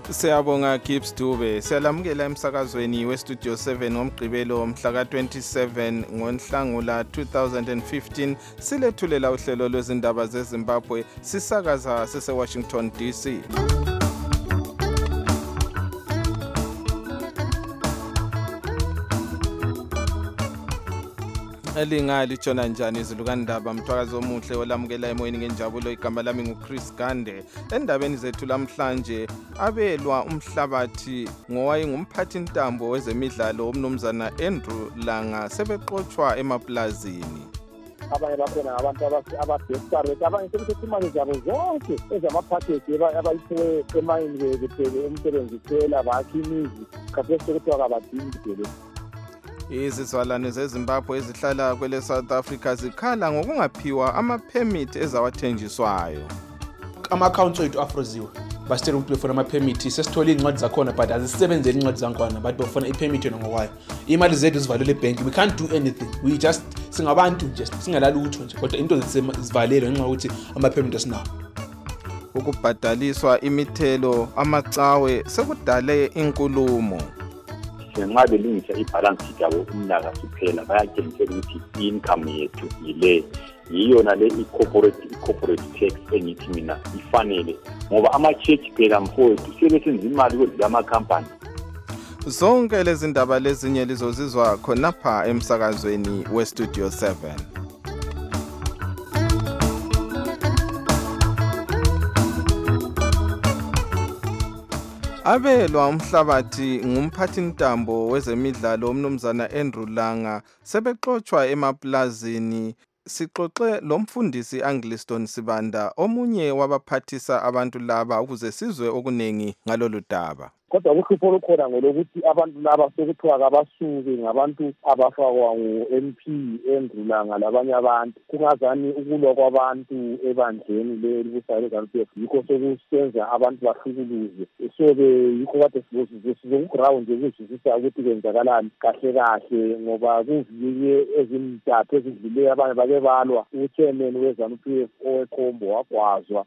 Siyabonga Gibbs Dube. Siyalamukela emsakazweni weStudio 7 ngomgqibelo mhla ka-27 ngoNhlangula 2015. Silethulela uhlelo lwezindaba zeZimbabwe sisakaza sise-Washington DC. Elingali tshona njani izilukandaba mthwakazi omuhle olamukela emoyeni ngenjabulo. Igama lami nguChris Gande. Endabeni zethu lamhlanje abelwa umhlabathi ngowayengumphathi ntambo wezemidlalo umnumzana Andrew Langa sebeqotshwa emaplazini. Abanye bakhona abantu abadesperate abanye sebethethe imali zabo zonke ezamaphakeji abayiphiwe emayini bephele umsebenzi kuphela bakhe imizi khathesi sekuthiwa kabadingi phela. Izizalwane zeZimbabwe ezihlala kwele South Africa zikhala ngokungaphiwa ama-permit ezawathenjiswayo. Ama-accounts wethu afroziwe basitshela ukuthi befuna ama-permit sesithole iy'ncwadi zakhona but azisebenzeli iy'ncwadi zankwana but bafuna i-permit yona ngokwayo. Imali zethu zivalele ebhenki, we can't do anything, we just singabantu nje singalalutho nje kodwa into zivalelwe ngenxa yokuthi ama-permit asinawo. Ukubhadaliswa imithelo amacawe sekudale inkulumo. Ngenxa belungisa ibalance sheet yabo umnyaka siphela bayatshengisela ukuthi income yethu yile yiyona le i-corporate tax engithi mina ifanele ngoba ama-church phela mfowethu sebesenza imali kwezama-company. Zonke lezi ndaba lezinye lizozizwa khonapha emsakazweni weStudio 7. Abelwa umhlabathi ngumphathi ntambo wezemidlalo umnumzana Andrew Langa sebeqotshwa emaplazini. Sixoxe lo mfundisi Angliston Sibanda omunye wabaphathisa abantu laba ukuze sizwe okunengi ngalolu daba. Kodwa uhlupho olukhona ngolokuthi abantu laba sekuthiwa kabasuke ngabantu abafakwa ngu-MP Andrew Langa labanye abantu kungazani ukulwa kwabantu ebandleni lelibusayo leZANU-PF yikho sekusenza abantu bahlukuluze. So-ke yikho kade sizokuground ukuzwisisa ukuthi kwenzakalani kahle kahle ngoba kuvike ezintathu ezidluleyo abanye bake balwa. U-chairman weZANU-PF owekhombo wagwazwa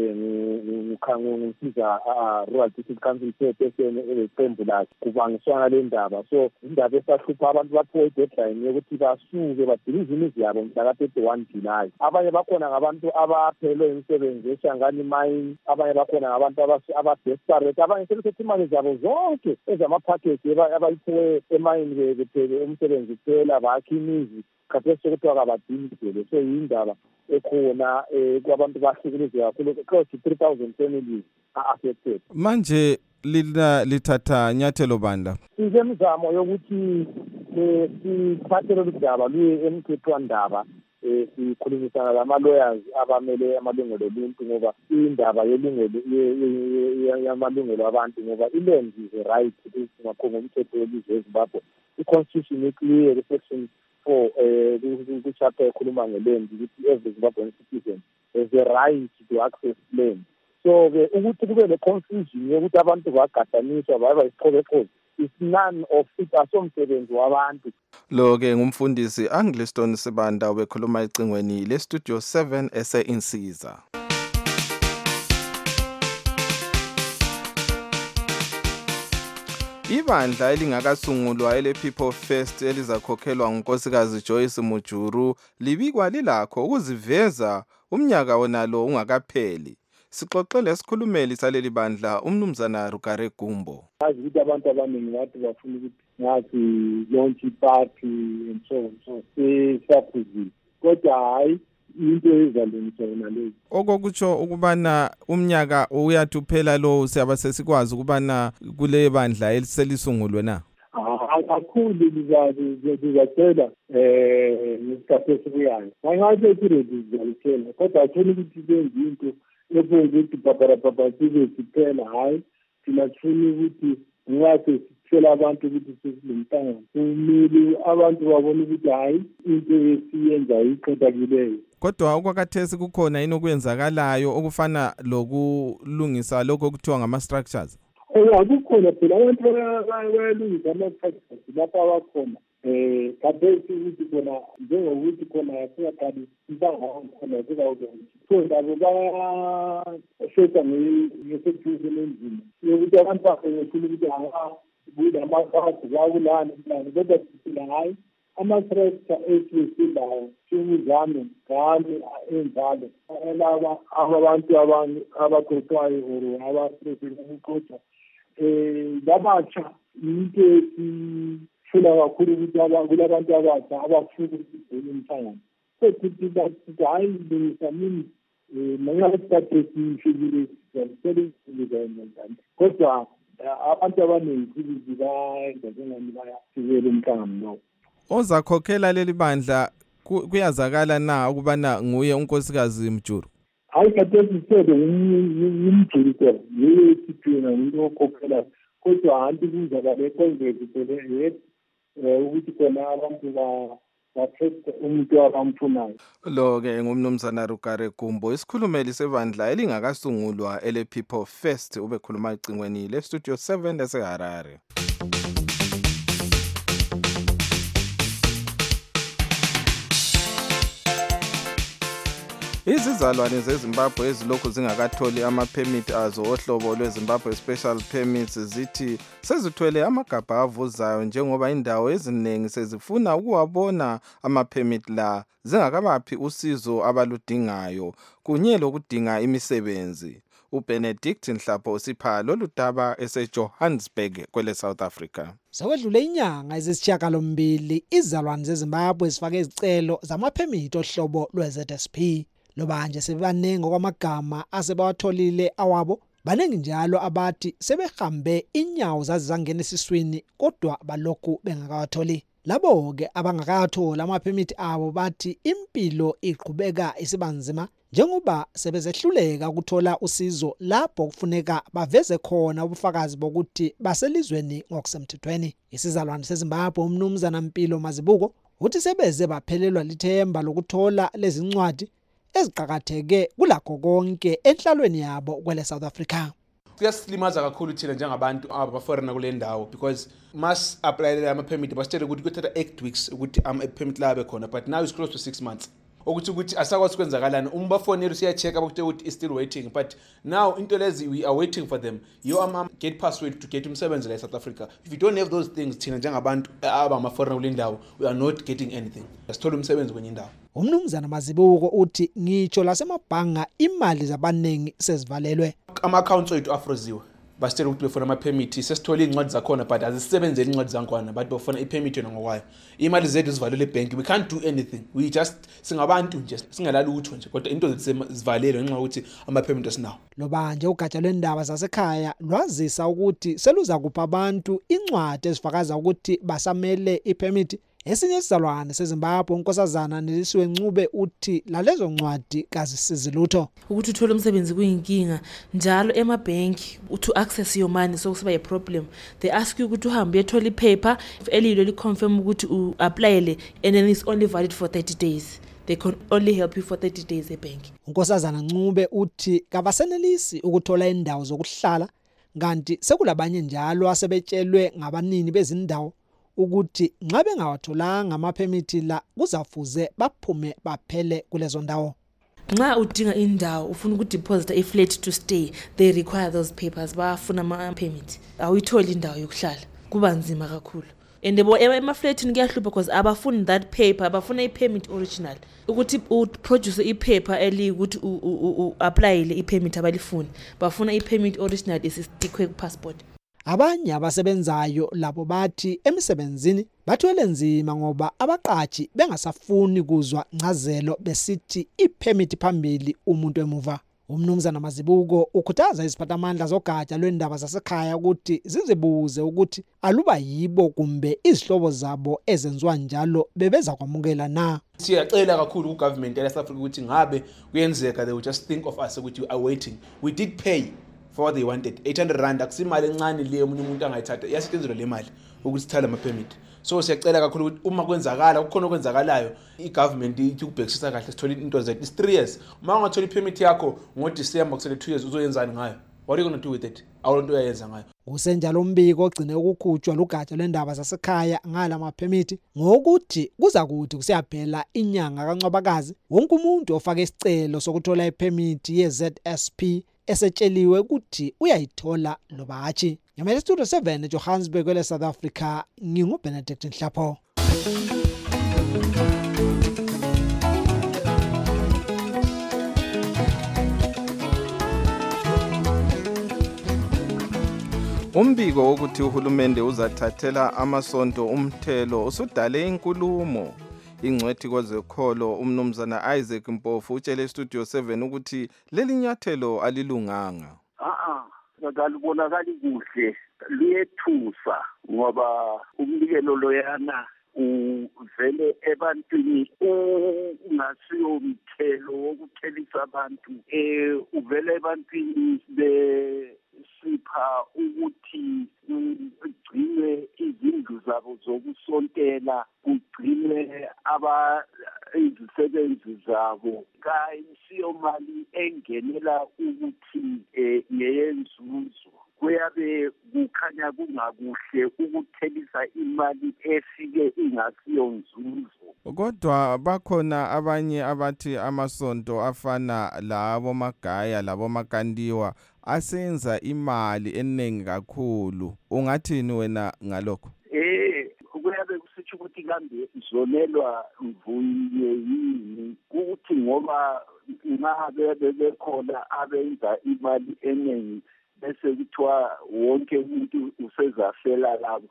ngusiza Rural District Council eqembu lakhe kubangiswana le ndaba. So indaba esahlupha abantu baphiwe i-deadline yokuthi basuke badilize imizi yabo mhla ka-31 July. Abanye bakhona ngabantu abaphelwe imisebenzi eShangani mine, abanye bakhona ngabantu abadesperate abanye sebethethe imali zabo zonke ezamaphakeji abayiphiwe emayini bephele umsebenzi kuphela bakhe imizi khathesi sekuthiwa kabadingi phela. So yindaba ekhona kwabantu bahlukuluzwe kakhulu close to 3,000 families are-affected. Manje lithatha nyathelo banda imizamo yokuthi sithathe lolu daba luye emthethwandaba sikhulumisana lama-lawyers abamele amalungelo oluntu ngoba indaba yamalungelo abantu ngoba iland is a right ngakho ngomthetho welizwe eZimbabwe. I-constitution iclear section 4 kuchapter ekhuluma ngeland ukuthi every Zimbabwean citizen has a right to access land. So-ke ukuthi kube le-confusion yokuthi abantu bagadaniswa baba isiqobeqobe is none of it asomsebenzi wabantu. Lo-ke ngumfundisi Angliston Sibanda obekhuluma ecingweni leStudio 7 ese-Insiza. Ibandla elingakasungulwa ele-People First elizakhokhelwa ngunkosikazi Joyce Mujuru libikwa lilakho ukuziveza umnyaka wonalo ungakapheli. Sixoxe lesikhulumeli saleli bandla umnumzana Rugare Gumbo. Azi ukuthi abantu abaningi bathi bafuna ukuthi ngathi launch party and so siyaphuzile kodwa hayi into ezalungiswa nalezi. Okokutsho ukubana umnyaka uyathi uphela lo siyabe sesikwazi ukubana kule bandla eliselisungulwe na. Kakhulu lizacela ngesikhathi esibuyayo. Ngathi iready zizalitshela kodwa athole ukuthi benze into ukuthi babara sibe siphela hayi thina sifuna ukuthi ngathi sithela abantu ukuthi sesinomhlangano kumele abantu babone ukuthi hayi into esiyenza iqhubekakileyo. Kodwa okwakhathesi kukhona yini okwenzakalayo okufana lokulungisa lokho okuthiwa ngama-structures? Kukhona phela abantu bayalungisa ama-structures lapha abakhona khathesi ukuthi khona njengokuthi khona singaqali impanga khona zikawukuthi so labo bayashesha nge-security enzima yokuthi abantu bafuna ukuthi kulamakhadi lakulani kodwa sisila hayi ama-tractor esisilayo singuzame ngami enjalo laba abantu abaqoqwayo or abaprofessional ukuqoqa labatsha into esifuna kakhulu ukuthi kulabantu abatsha abafuna ukugcina umhlangano sekuthi bathi hayi lungisa mini ngenxa yesikhathi esifikile siyasebenza kodwa abantu abaningi bayenza njengani bayafikela umhlangano lowo. Ozakhokhela leli bandla kuyazakala na ukubana nguye unkosikazi Mjuru? Hayi khathesi sebe ngumjuru phela yiyo esiphina into okhokhela kodwa anti kuzakale konzekile ukuthi khona abantu bakhethe umuntu abamfunayo. Lo-ke ngumnumzana Rugare Gumbo, isikhulumeli sebandla elingakasungulwa ele People First, ubekhuluma ecingweni le Studio 7 eseHarare. Izizalwane zeZimbabwe ezilokhu zingakatholi ama-permit azo ohlobo lweZimbabwe Special Permits zithi sezithwele amagabha avuzayo njengoba indawo eziningi sezifuna ukuwabona ama-permit la zingakabaphi usizo abaludingayo kunye lokudinga imisebenzi. uBenedict Nhlapho usipha lolu daba eseJohannesburg kwele South Africa. Sekwedlule inyanga ezisishiyagalombili izizalwane zeZimbabwe zifake izicelo zama-permit ohlobo lwe-ZSP. Loba nje sebebaningi okwamagama asebawatholile awabo, baningi njalo abathi sebehambe inyawo zazizangena esiswini kodwa balokhu bengakawatholi. Labo-ke abangakathola ama-permit abo bathi impilo iqhubeka isibanzima njengoba sebezehluleka ukuthola usizo lapho kufuneka baveze khona ubufakazi bokuthi baselizweni ngokusemthethweni. Isizalwane seZimbabwe umnumzana Mpilo Mazibuko uthi sebeze baphelelwa lithemba lokuthola lezi ncwadi eziqhakatheke kulakho konke enhlalweni yabo kwele South Africa. Kuyasilimaza kakhulu thina njengabantu abaforeigner kule ndawo because must apply ama permit basitshela ukuthi kuthatha 8 weeks ukuthi ama permit labe khona, but now it's close to 6 months. Ukuthi asakwazi kwenzakalana umbafonela siya-check ukuthi is still waiting, but now into lezi we are waiting for them. You get password to get umsebenzi la South Africa. If you don't have those things thina njengabantu abamaforeigner kule ndawo we are not getting anything. Asithola umsebenzi kwenye indawo. Umnumzana Mazibuko uthi ngitsho lasemabhanga imali zabaningi sezivalelwe. Ama-accounts wethu afroziwe basitshela ukuthi befuna ama-permit sesithole iy'ncwadi zakhona but azisebenzeli iy'ncwadi zankwana but bafuna i-permit yona ngokwayo. Imali zethu zivalelwe ebhenki, we can't do anything, we just singabantu nje singelalutho nje kodwa into zivalelwe ngenxa yokuthi ama-permit asinawo. Loba nje ugatsha lwendaba zasekhaya lwazisa ukuthi seluza kupha abantu incwadi ezifakaza ukuthi basamele i-permit. Esinye isizalwane seZimbabwe unkosazana Nelisiwe Ncube uthi lalezo ncwadi kazisizi lutho. Ukuthi uthola umsebenzi kuyinkinga njalo emabhenki to access your money sokusiba a problem. They ask you ukuthi uhambe uyethola ipaper elilo liconfirm ukuthi uapplyele and then it's only valid for 30 days. They can only help you for 30 days ebank. Unkosazana Ncube uthi kabasenelisi ukuthola indawo zokuhlala kanti sekulabanye njalo asebetshelwe ngabanini bezindawo ukuthi nxa bengawatholanga ama-permit la kuzafuze baphume baphele kulezo ndawo. Nxa udinga indawo ufuna ukudeposit a flat to stay, they require those papers, bafuna ama-permit. Awuyitholi indawo yokuhlala kuba nzima kakhulu. And emaflatini kuyahlupha because abafuni that paper, abafuna i-permit original. Ukuthi uproduce i-paper elikuthi uapplyele i-permit abalifuni. Bafuna i-permit original isistikwe ku-passport. Abanye abasebenzayo labo bathi emisebenzini bathwele nzima ngoba abaqashi bengasafuni kuzwa ncazelo besithi i-permit phambili umuntu emuva. Umnumzana Mazibuko ukhuthaza iziphathamandla zogatsha lwendaba zasekhaya ukuthi zizibuze ukuthi aluba yibo kumbe izihlobo zabo ezenziwa njalo bebeza kwamukela na. Siyacela kakhulu ku-government ya South Africa ukuthi ngabe kuyenzeka they will just think of us ukuthi we are waiting. We did pay for what they wanted. 800 rand akusimali encane leyo umuntu angayithatha, iyasetshenziswa le mali ukuthi sithathe ama-permit. So siyacela kakhulu ukuthi uma kwenzakala kukhona okwenzakalayo i-government ikubhekisisa kahle sithole into zethu. It's 3 years. Uma ungathola i-permit yakho ngoDisemba kusele 2 years uzoyenzani ngayo? What are you going to do with it? Awulonto uyayenza ngayo. Usenjalo umbiko ogcine ukukhutshwa lugatsha lwendaba zasekhaya ngala maphemithi ngokuthi kuza kuthi kusiyaphela inyanga kaNcwabakazi wonke umuntu ofaka isicelo sokuthola iphemithi yeZSP esetsheliwe ukuthi uyayithola loba hatshi. Ngamele Studio 7 eJohannesburg kwele South Africa nginguBenedict Nhlapho. Umbiko wokuthi uhulumende uzathathela amasonto umthelo usudale inkulumo. Ingcwethi kwezekholo umnumzana Isaac Mpofu utshele Studio 7 ukuthi leli nyathelo alilunganga. Akalibonakali kuhle liyethusa ngoba umbikelo loyana uvele ebantwini ungasiyo mthelo wokuthelisa abantu uvele ebantwini besipha ukuthi kugcinwe izindlu zabo zokusontela kugcinwe izisebenzi zabo kayisiyo mali engenela ukuthi neyenzuzo kuyabe kukhanya kungakuhle ukuthelisa imali efike ingasiyo nzuzo. Kodwa bakhona abanye abathi amasonto afana labo magaya labo makandiwa asenza imali eningi kakhulu. Ungathini wena ngalokho? Kuyabe kusitsho ukuthi kambe izonelwa mvunye yini ukuthi ngoba ngabe bekhona abenza imali eningi bese kuthiwa wonke umuntu usezafela labo.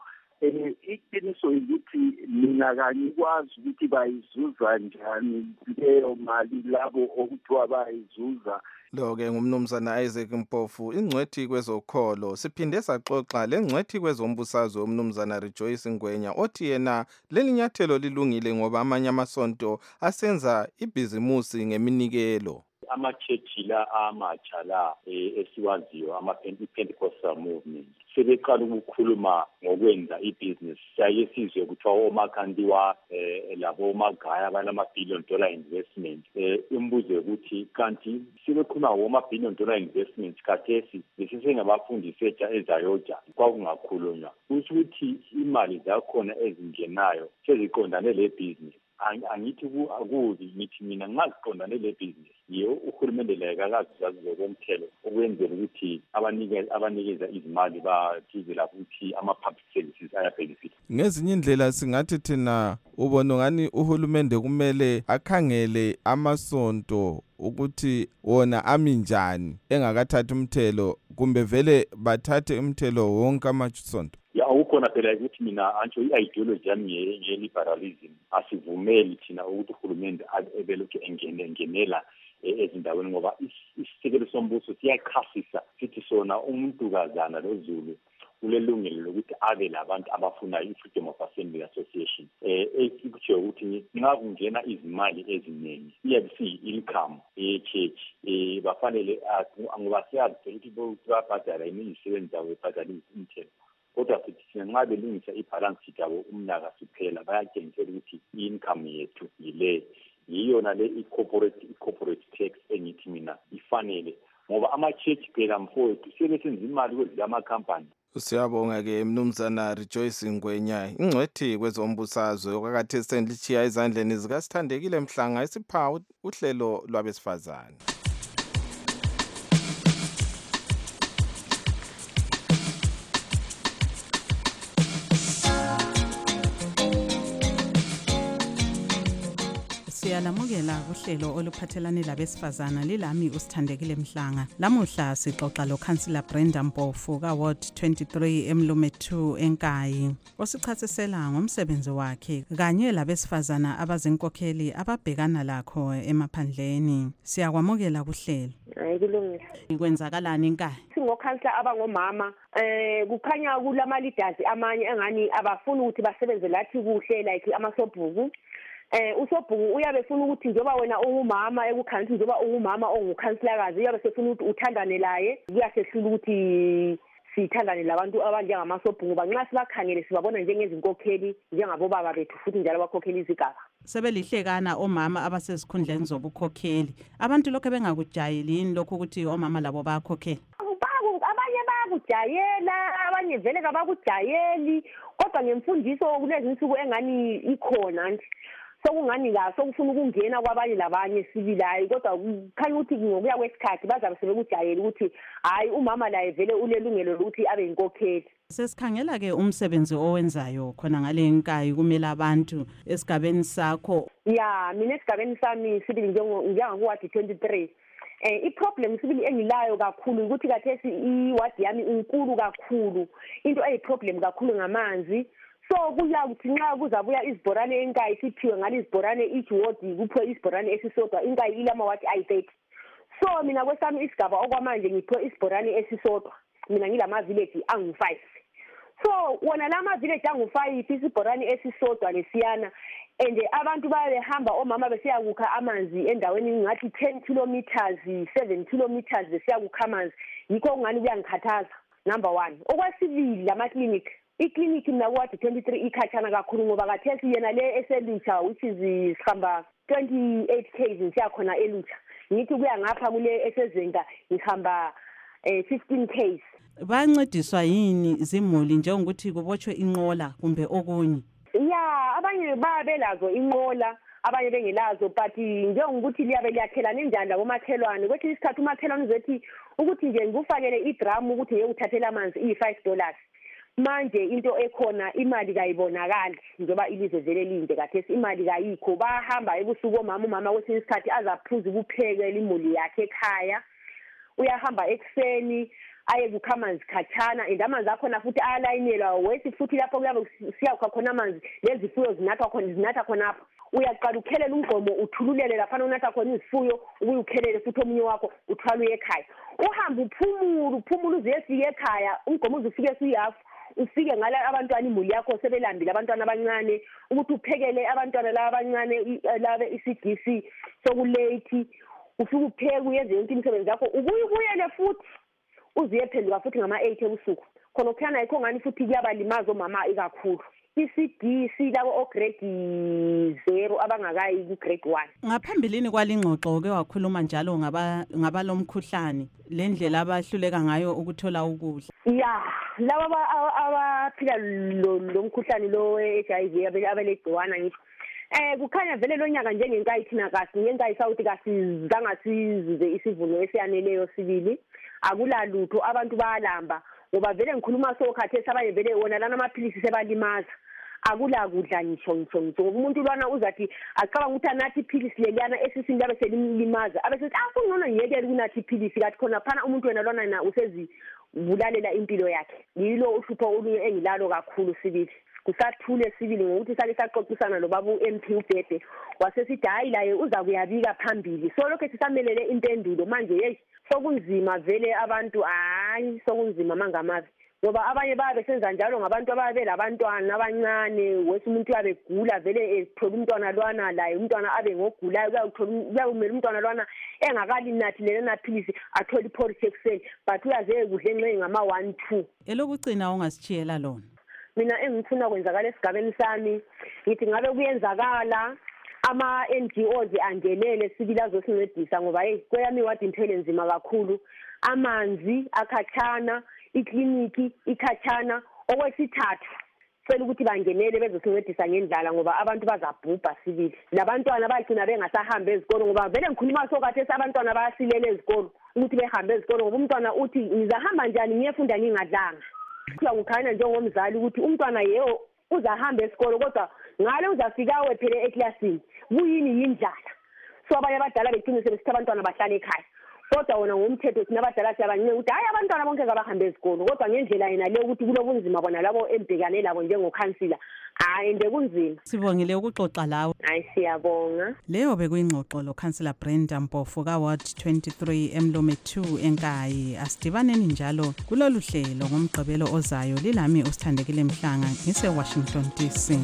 Iqiniso ukuthi mina kangikwazi ukuthi bayizuza njani leyo mali labo okuthiwa bayizuza. Lo-ke ngumnumzana Isaac Mpofu, ingcwethi kwezokholo. Siphinde saxoxa lengcwethi kwezombusazwe umnumzana Rejoice Ngwenya othi yena leli nyathelo lilungile ngoba amanye amasonto asenza ibhizimusi ngeminikelo. Ama-church la amatsha la esiwaziyo ama-Pentecostal movement sebeqala ukukhuluma ngokwenza ibhizinisi siyaye sizwe kuthiwa omakandiwa labo magaya abanama-billion dollar investment. Umbuzo ukuthi kanti sebekhuluma ngoma-billion dollar investment khathesi besisengabafundisi setsha ezayoja kwakungakhulunywa kusho ukuthi imali zakhona ezingenayo seziqondane le bhizinisi. Angithi akubi ngithi mina ngaziqondane le business yiyo uhulumende leka akazazi zokomthelo okwenzela ukuthi abanikeza izimali bathize lapho ukuthi ama-public services ayabenefit. Ngezinye indlela singathi thina ubona ngani uhulumende kumele akhangele amasonto ukuthi wona ami njani engakathathi umthelo kumbe vele bathathe umthelo wonke amasonto. Awukhona phela ukuthi mina antsho i-ideology yami ye-liberalism asivumeli thina ukuthi uhulumende ebelokhu engenela ezindaweni ngoba isisekelo sombuso siyachasisa sithi sona umuntukazana lozulu ulelungelo lokuthi abe labantu abafuna i-Freedom of Assembly Association. Ekutsho ukuthi ngakungena izimali eziningi iyabe siyi-income ye-church bafanele ngoba siyazi ukuthi babhadala imisebenzi yabo bebhadala imithelo. Kodwa sithi nxa belungisa ibhalansi yabo umnyaka siphela bayatshengisela ukuthi i-income yethu yile yiyona le i-corporate tax engithi mina ifanele ngoba ama-church phela mfowethu sebesenza imali kwezi amakhampani. Siyabonga-ke mnumzana Rejoice Ngwenya, ingcwethi kwezombusazwe okakhathesi sendichiya ezandleni zikaSithandekile Mhlanga esipha uhlelo lwabesifazane. Siyalamukela kuhlelo oluphathelane labesifazana lilami uSithandekile Mhlanga. Lamuhla sixoxa loKhansila Brenda Mpofu kaWard 23 eMlume 2 eNkayi. Osichasisela ngomsebenzi wakhe kanye labesifazana abazinkokheli ababhekana lakho emaphandleni. Siyakwamukela kuhlelo. Kulungile. Ikwenzakalani eNkayi? Singokhansila abangomama kukhanya kulama leaders amanye engani abafuna ukuthi basebenze lathi kuhle like amasobhuku. Usobhuku uyabe ufuna ukuthi njoba wena ungumama ekukhansi njoba ungumama ongukhansilakazi uyabe sefuna ukuthi uthandane laye kuyasehlula ukuthi sithandane labantu abanjengamasobhuku ngoba nxa sibakhangele sibabona njengezinkokheli njengabo baba bethu futhi njalo abakhokheli izigaba. Sebelihlekana omama abasezikhundleni zobukhokheli. Abantu lokho bengakujayeli yini lokho ukuthi omama labo bayakhokhela? bayakujayela abanye vele kabakujayeli kodwa ngemfundiso kulezi insuku engani ikhona nje sokungani la sokufuna ukungena kwabanye labanye sibilayo kodwa kukhanya ukuthi ngokuya kwesikhathi bazabe sebekujayela ukuthi hayi umama la vele unelungelo lokuthi abe inkokheli. Sesikhangela ke umsebenzi owenzayo khona ngale nkayi kumele abantu esigabeni sakho. Ya mina esigabeni sami sibili njengokuwadi 23 i-problem sibili engilayo kakhulu ukuthi kathesi iwadi yami inkulu kakhulu into eyi-problem kakhulu ngamanzi. So kuya ukuthi nxa kuzabuya izibhorane enkayi siphiwe ngale izibhorane each ward kuphiwe isibhorane esisodwa inkayi ilamawadi ayi-30. So mina kwesami isigaba okwamanje ngiphiwe isibhorane esisodwa mina ngilama-village angu-5. So wona lama village angu-5 isibhorane esisodwa lesiyana and abantu bayahamba omama besiya kukha amanzi endaweni ngathi 10 kilometers 7 kilometers besiya kukha amanzi yikho ngani kuyangikhathaza. Number 1 okwesibili lama clinic iklinikhi mina kuwadi 23 ikhatshana kakhulu ngoba kathesi yena le eselutsha which is sihamba 28 km siya khona elutsha ngithi kuya ngapha kule esezenga ngihamba 15 km. Bayancediswa yini izimuli njengokuthi kubotshwe inqola kumbe okunye? Ya abanye babelazo inqola abanye bengelazo but njengokuthi liyabe liyakhelana enjani labomakhelwane kwethi isikhathi umakhelwane uzethi ukuthi nje ngikufakele idrum ukuthi ngeke uthathela amanzi $5 manje into ekhona imali kayibonakali njengoba ilizwe vele linde kathesi imali kayikho bahamba ebusuku umama kwesinye isikhathi azaphuza ukupheka imuli yakhe ekhaya uyahamba ekseni aye kukha amanzi khatshana and amanzi akhona futhi ayalayinelwa wesi futhi lapho kuyabe siyakha khona amanzi lezifuyo zinatha khonapho uyaqala ukhelela umgqomo uthululele lapha unatha khona izifuyo ubuye ukhelele futhi omunye wakho uthwala uye ekhaya uhamba uphumula uze efike ekhaya umgqomo uzufike suyafu ufike ngala abantwana imuli yakho sebelambile abantwana abancane ukuthi uphekele abantwana laba abancane labe isigisi sokulate ufike upheke uyenze yonke imisebenzi yakho ubuyele futhi uziyephenduka futhi ngama-8 ebusuku khona okukhana yikho ngani futhi kuyabalimaza omama ikakhulu i-CD silabo ograde 0 abangakayi ku-grade 1. Ngaphambilini kwalingxoxo ke wakhuluma njalo ngaba lomkhuhlane lendlela abahluleka ngayo ukuthola ukudla. Ya laba abaphila lo mkhuhlane lo we-HIV abelegciwana ngisho kukhanya vele lo nyaka njengenkayi thina kasi ngenkayi sawuthi kasizange sizuze isivuno esiyaneleyo sibili akulalutho abantu bayalamba ngoba vele ngikhuluma sokhathesi abanye vele wona lana amaphilisi sebalimaza akula kudla ngisho umuntu lwana uzathi acabanga ukuthi anathi iphilisi leliyana esisini labe selimlimaza abesethi kungcono ngiyekele kunathi iphilisi kathi khona phana umuntu wena lwana na usezibulalela impilo yakhe yilo uhlupho olunye engilalo kakhulu sibili kusathule sibili ngokuthi sake saxoxisana lobaba uMP uBhede wasesithi hayi laye uza kuyabika phambili so lokho sisamelele impendulo manje hey sokunzima vele abantu hayi sokunzima mangamazi ngoba abanye babe senza njalo ngabantu ababe labantwana abancane wesi umuntu yabegula vele ethola umntwana lwana laye umntwana abe ngogulayo kuyawumela umntwana lwana engakali nathi lena philisi athola iporridge ekuseni but uyaze kudle nxe ngama 1-2 elokugcina ungasichiyela lona. Mina engifuna kwenzakala esigabeni sami ngithi ngabe kuyenzakala ama-NGOs angenele sibili azosincedisa ngoba hey kweyami wadi impela nzima kakhulu amanzi akhatshana ikliniki ikhatshana okwesithathu cela ukuthi bangenele bezosincedisa ngendlala ngoba abantu bazabhubha sibili labantwana bagcina bengasahamba ezikolo ngoba vele ngikhuluma sokathesi abantwana bayasilela ezikolo ukuthi behambe ezikolo ngoba umntwana uthi ngizahamba njani ngiyefunda ngingadlanga kukhanya njengomzali ukuthi umntwana yeo uzahamba esikolo kodwa ngale uzafika wephele eklasini kuyini yindlala so abanye abadala beqinisele ukuthi abantwana bahlale ekhaya kodwa wona ngomthetho thina abadala siyabancane ukuthi hayi abantwana bonke kabahambe esikolo kodwa ngendlela yena le ukuthi kulobunzima bona labo embhekane labo njengokhansila hayi ende kunzima. Sibongile ukuxoxa lawe. Hayi siyabonga. Leyo bekuyingxoxo lo Councillor Brenda Mpofu ka Ward 23 Emlome 2 enkayi asidibaneni njalo kulolu hlelo ngomgqibelo ozayo lilami usithandekile Mhlanga ngise Washington DC.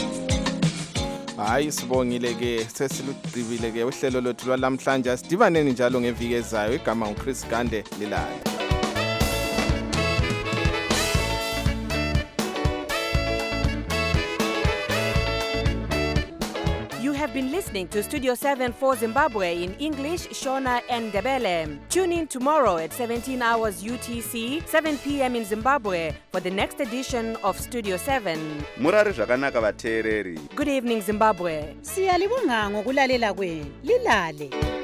Hayi sibongile ke sesilugcibile ke uhlelo lothu lwalamhlanje asidibaneni njalo ngeviki ezayo igama uChris Gande lilala. You have been listening to Studio 7 for Zimbabwe in English, Shona and Ndebele. Tune in tomorrow at 17 hours UTC, 7 p.m. in Zimbabwe for the next edition of Studio 7. Murari zvakanaka vateereri. Good evening, Zimbabwe. Siyalibonga ngokulalela kwenu. Lilale.